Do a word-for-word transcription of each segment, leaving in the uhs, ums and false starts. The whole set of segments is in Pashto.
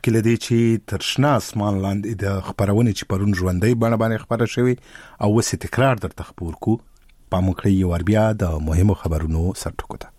کله دی چې تر شنه اسمان لاندې د خبرونه چې پرون ژوندۍ بڼه باندې خبره شوی او وسې تکرار در تخبور کو پام وکړئ یو بیا د مهمو خبرونو سرټکو ته.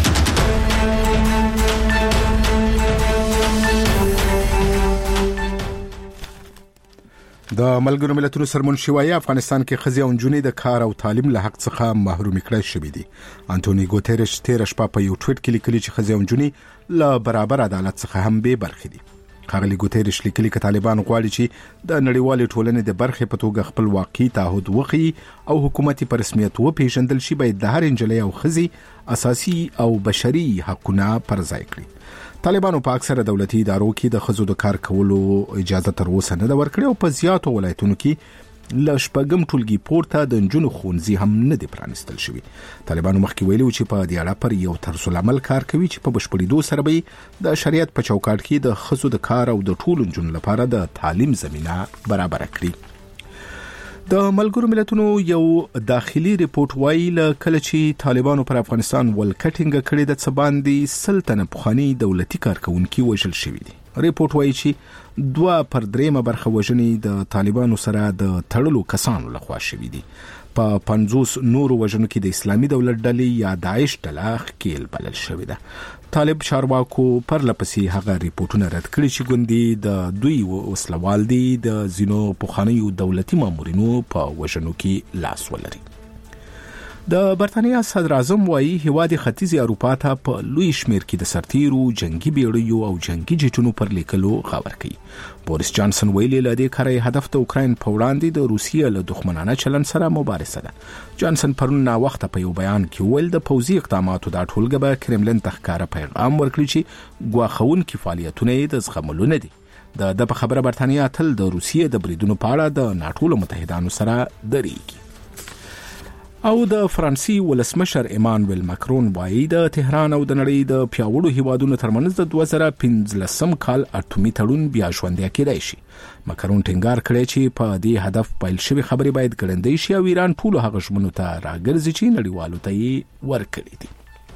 د ملګرو ملتونو سرمنشي افغانستان کې ښځې او نجونې د کار او تعلیم له حق څخه محروم کړای شوې دي. انټونی ګوتریش تیر شپه په یو ټویټ کې لیکلي چې ښځې او نجونې له برابر عدالت څخه هم بې برخې دي. ښاغلي ګوتریش لیکلي چې طالبان غواړي چې د نړیوالې ټولنې د برخې په توګه خپل واقعي تعهد وکړي او حکومت په رسمیت وپیژندل شي باید د هر نجلۍ او ښځې اساسي او بشري حقونه پر ځای کړي. طالبانو په اکثره دولتي ادارو کې د ښځو د کار کولو اجازه تر اوسه نه ده ورکړې او په زیاتو ولایتونو کې له شپږم ټولګي پورته د نجونو ښوونځي هم نه دي پرانیستل شوي. طالبانو مخکې ویلي و چې په دې اړه پر یو طرزالعمل کار کوي چې په بشپړېدو سره به د شریعت په چوکاټ کې د ښځو د کار او د ټولو نجونو لپاره د تعلیم زمینه برابره کړي. د ملګرو ملتونو یو داخلي ریپورت وایي له کله چې طالبانو پر افغانستان ولکټینګ کړي د څه باندې سل تنه پخواني دولتي کارکونکي وژل شوي دي. ریپورت وایي چې دوه پر دریمه برخه وژنې د طالبانو سره د تړلو کسانو لخوا شوي دي. په پنځوس نورو وژنو کې د اسلامي دولت ډلې یا داعش ډله ښکیل بلل شوې ده. طالب چارواکو پر لپسې هغه ریپورتونه رد کړي چې ګوندې د دوی وسلوال دي د ځینو پخوانیو دولتي مامورینو په وژنو کې لاس ولري. د برتانیا صدر اعظم وایي هیواد ختیځې اروپا ته په لوی شمیر کې د سرتیرو جنگي بیړیو او جنگي جټونو پر لیکلو خبر کوي. بوریس جانسن ویلي له دې کاره هدف د اوکراین په وړاندې د روسیې له دښمنانه چلن سره مبارزه ده. جانسن پرون نا وخت په یو بیان کې ویل د پوځي اقداماتو د ټولګه به کرملین ته ښکاره پیغام ورکړي چې ګواښونکي فعالیتونه یې د زغملو نه دي. د د په خبره برتانیا تل د روسیې د بریدونو په اړه د ناټو له متحدانو سره درېږي. او د فرانسې ولسمشر ایمانویل ماکرون وایي د تهران او د نړۍ د پیاوړو هیوادونو ترمنځ د دوه زره پنځلسم کال اټومي تړون بیا ژوندی کېدای شي. ماکرون ټینګار کړی چې په دې هدف پیل شوی خبرې باید ګړندۍ شي او ایران ټولو هغه ژمنو ته راګرځي چې نړیوالو ته یې ورکړي دي.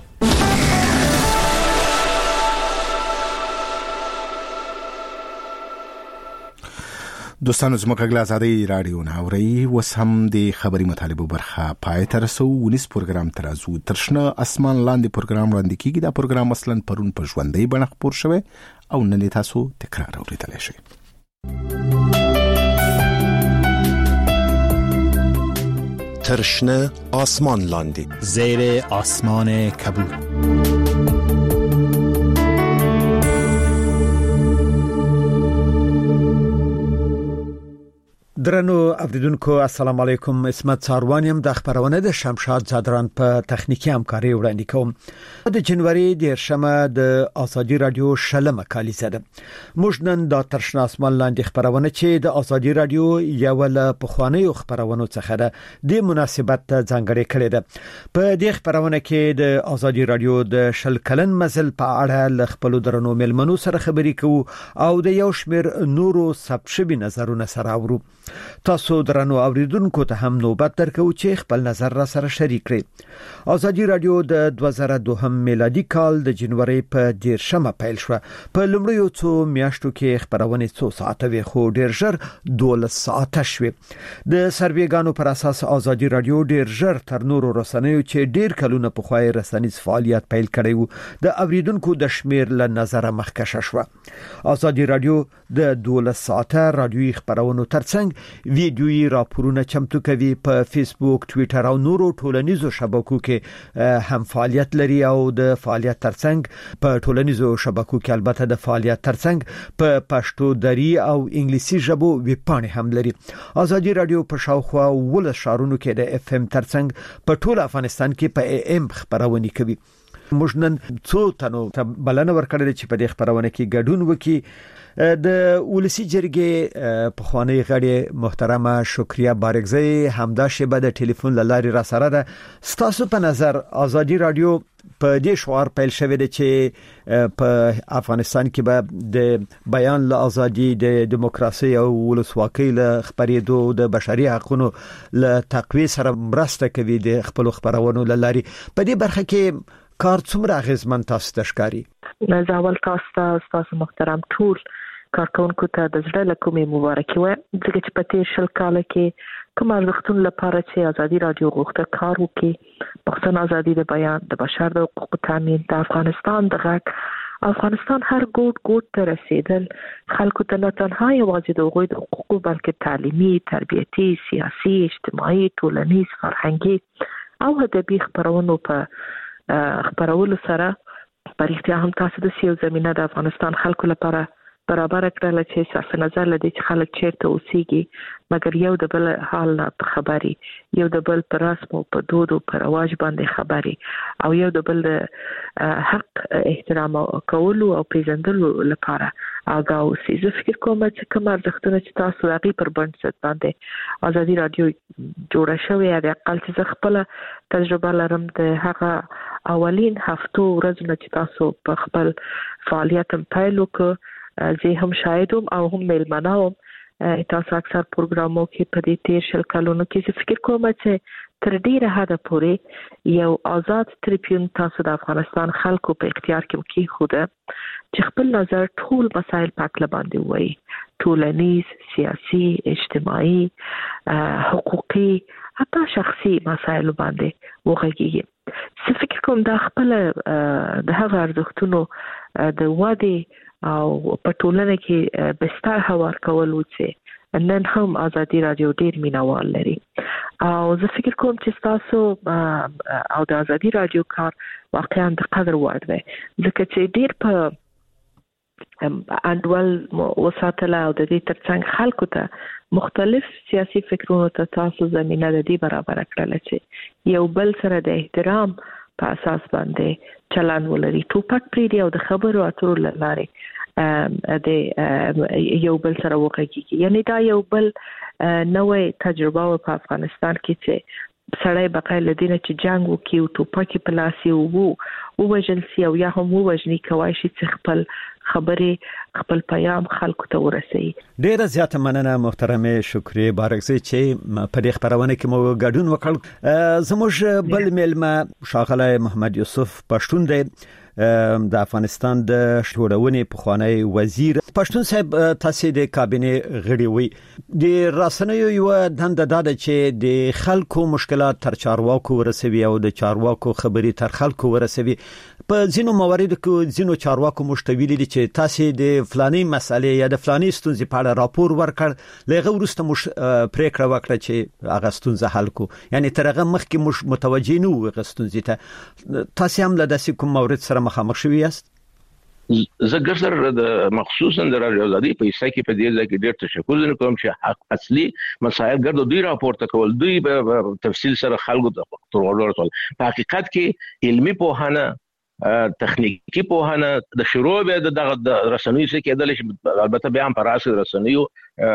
دوستانو زموږ غږ له ازادۍ راډیو نه اورئ. اوس هم د خبري مطالبو برخه پای ته رسو. ونیس پروګرام ته راځو. تر شنه اسمان لاندې پروګرام وړاندې کیږي. دا پروګرام اصلا پرون په ژوندۍ بڼه خپور شوی او نن تاسو تکرار اوریدلی شئ. تر شنه آسمان لاندې زیر آسمان کبود. درنو اوریدونکو السلام علیکم. اسمت ساروانیم د خبرونه د شمشاد زادران په تخنیکی همکاري وړاندې کوم. د جنوري د شمه د ازادي رادیو شلمه کالیزه ده. موږ نن د ترشنا اسمان لاندې خبرونه چې د ازادي رادیو یو له پخوانیو خبرونو څخه ده د مناسبت ځانګړې کړې ده. په دې خبرونه کې د ازادي رادیو د شل کلن مزل په اړه ل خپل درنو ملمنو سره خبرې کوو او د یو شمیر نورو سبشبي نظرونه سره اورو. تاسو درنو اوریدونکو ته هم نوبت درکو چې خپل نظر را سره شریک کړئ. ازادي رادیو د دوه زره دوه میلادي کال د جنوري په دیرشمه پیل شو. په لومړیو څو میاشتو کې خبرونه څو ساعته وي خو ډیر ژر دولس ساعته شوه. د سرویګانو پر اساس ازادي رادیو ډیر ژر تر نورو رسنیو چې ډیر کلونه په خوای رسنیز فعالیت پیل کړی وو د اوریدونکو د شمیر له نظر مخکشه شو. ازادي رادیو د دولس ساعته رادیوي خبرونو ترڅنګ ویډیويي راپورونه چمتو کوي. په فیسبوک، ټوئیټر او نورو ټولنیزو شبکو کې هم فعالیت لري او د فعالیت ترڅنګ په ټولنیزو شبکو کې البته د فعالیت ترڅنګ په پښتو دری او انګلیسي ژبو ویبپاڼې هم لري. ازادي رادیو په شاوخوا ولس شارونو کې د اف ام ترڅنګ په ټول افغانستان کې په ای ام خبرونه کوي. موږ نن څو تنو ته بلنه ورکړل چې په دې خبرونه کې ګډون وکړي. د ولسی جرګې په خوانی غړي محترمه شکریا بارګزی همدا شبه د ټلیفون لاري را سره ده. ستاسو په نظر ازادي رادیو په دې شوار پیل شوی دی چې په افغانستان کې به د بیان له ازادي، د دیموکراسي او ولسواکۍ له خبرېدو، د بشري حقوقو له تقویه سره مرسته کوي د خپل خبرونو لاري. په دې برخه کې کار څومره غیزمن تاسو تشکاری؟ زاول تاسو تاسو محترم ټول کارکونکو ته د زړه له کومې مبارکي وایم ځکه چې په تیر شل کال کې کوم ارزښتونه لپاره چې ازادي رادیو غوښته کار وکړي، پښتون ازادي د بیان، د بشر د حقوقو تامین، د افغانستان د غږ، افغانستان هر ګوټ ګوټ ته رسیدل، خلکو ته نه تنها یوازې د هغوی د حقوقو بلکې تعلیمي، تربیتي، سیاسي، اجتماعي، ټولنیز، فرهنګي او ادبي خبرونو په خبرولو سره په رښتیا هم تاسو د سیو زمينه د افغانستان خلکو لپاره برابر کړل چې صرف نظر لدی چې خلک چیرته اوسېږي مګر یو د بل حال نه خبري، یو د بل پر رسم او په دود او پر رواج باندې خبري او یو د بل حق احترام کولو او پیژندلو لپاره آگاه اوسئ. زه فکر کوم چې کوم ارزښتونه چې تاسو هغه پر بنسټ باندې ازادي رادیو جوړه شوې د اقل چې خپل تجربه لرم د هغه اولین هفتو ورځې چې تاسو په خپل فعالیت پیل وکړ زه هم شاهدوم او هم ملمناوم تاسو اکثر پروګرامو کې په دې تیر شل کلونو کې زه فکر کوم چې تر ډیره حد پورې یو آزاد ټریبیون تاسو د افغانستان خلکو په اختیار کې کې خوده چې خپل نظر ټول مسایل پاک لباندې وایي، ټولنیز، سیاسي، اجتماعي، حقوقي، حتی شخصي مسایل باندې وغږیږي. زه فکر کوم دا خپل د هغه ارزښتونو د وادي او په ټولنه کې بستر هوار کول وڅې نن هم ازادي رادیو ډیر مینوال لري او زه فکر کوم چې تاسو او د ازادي رادیو کار واقعا د قدر وړ دی ځکه چې ډیر په انډول وساتله او د دې ترڅنګ خلکو ته مختلف سیاسي فکرونو ته تاسو زمينه د دې برابر کړل چې یو بل سره د احترام په اساس باندې چلن ولري، ټوپک پریدي او د خبرو اترو لاره د یو بل سره وکړي. یعنی دا یو بل نوې تجربه په افغانستان کې چې سړی بقای لدینه چې جنگ وکي او ټوپک په لاس یو وو او وجل سی او یا هم وجنی کوي چې خپل خبرې خپل پیغام خلکو ته ورسوي. ډیره زیاته مننه محترمه شکری بارکزی چې په دې خبرونه کې مو ګډون وکړ. زموږ بل ملما ښاغلی محمد یوسف پښتون دی د افغانستان د شورونې پخوانی وزیر. پښتون صاحب تاسو د کابینه غړي وي، د راسنیو یو دنده ده چې د خلکو مشکلات تر چارواکو ورسوي او د چارواکو خبري تر خلکو ورسوي. په ځینو مواردو کې ځینو چارواکو مشتویلي دي چې تاسو د فلاني مسالې یا د فلاني ستونزې په اړه راپور ورکړ، لغه ورسته مش پریکړه وکړه چې هغه ستونزه حل کو، یعنی ترغه مخکې مش متوجي نه و ستونزې ته. تاسو هم له داسې کوم مورد سره مخامخ شوی یاست؟ زه ګرځر د مخصوصا د رادیو ازادي په حصہ کې په دې ځای کې ډېر تشکر کوم چې حق اصلي مسایل ګرځو دوی راپورته کول، دوی په تفصیل سره خلکو ته ترور ټول. په حقیقت کې علمي پوهانه، تخنیکی پوهانه د شروع به د رسنیو څخه کېدل چې البته بیا هم پر اساس رسنیو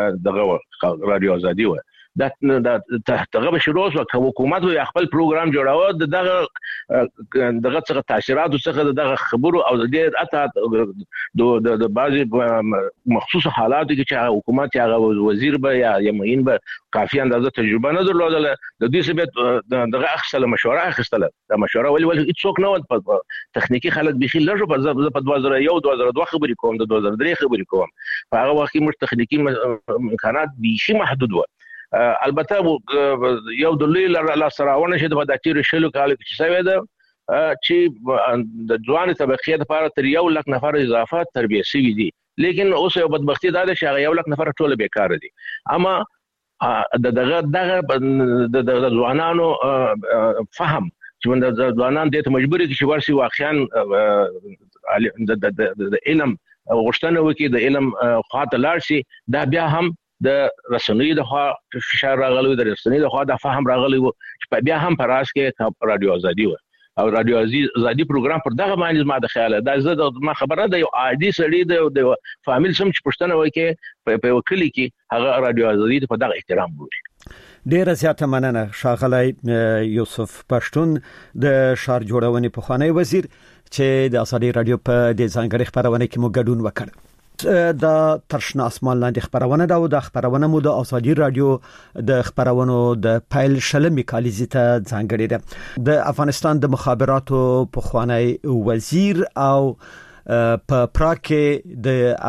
دغه رادیو ازادي و دا دغه به شروع وکړ حکومت او خپل پروګرام جوړاوه دغه دغه څخه تاثیرات څخه دغه خبرو او د اته د بعضي مخصوص حالات کې چې حکومت یا وزیر به یا یمین به کافي اندازه تجربه نه درلودله، د دې سبب دغه اخصله مشوره اخستله. د مشوره ولې ولې هیڅوک نه و تخنیکی خلک بيخي لږه په دوه زره یو دوه زره دوه خبرې کوم، د دوه زره درې خبرې کوم. په هغه وخت کې موږ تخنیکی امکانات بيخي محدود و. البته یو د لوی لاسراونه چې د داتیر شلو کال کې څه وده چې د ځوان طبقه لپاره تر یو لک نفر اضافه تربیه شوی دي، لیکن اوس یو بدبختی ده چې یو لک نفر ټول بیکار دي. اما د دغه دغه د ځوانانو فهم چې د ځوانان د مجبوري چې ورسي واقعا د علم غوښتنه وکړي، د علم خاطر لارسي، دا بیا هم د رسنیو د خوا فشار راغلی، د رسنیو د خوا د فهم راغلی و چې بیا هم پر راس کې رادیو ازادي و او رادیو ازادي پروګرام پر دغه باندې ما د خیاله دا زه ما خبره ده یو عادي سړی د فامیل سم چې پښتنه وای کې په وکیل کې هغه رادیو ازادي په دغه احترام ګوري. ډیره زیاته مننه ښاغلی یوسف پښتون د شار جوړونې پخوانی وزیر چې د ازادي رادیو په د ځانګړي خبرونه کې مو ګډون وکړ. دا ترشنا اسمان لاندې خبرونه دا او د خبرونه مو د ازادي رادیو د خبرونو د پایل شلمي کالیزه ته ځانګړي ده. د افغانستان د مخابراتو پخوانی وزیر او په پراکه د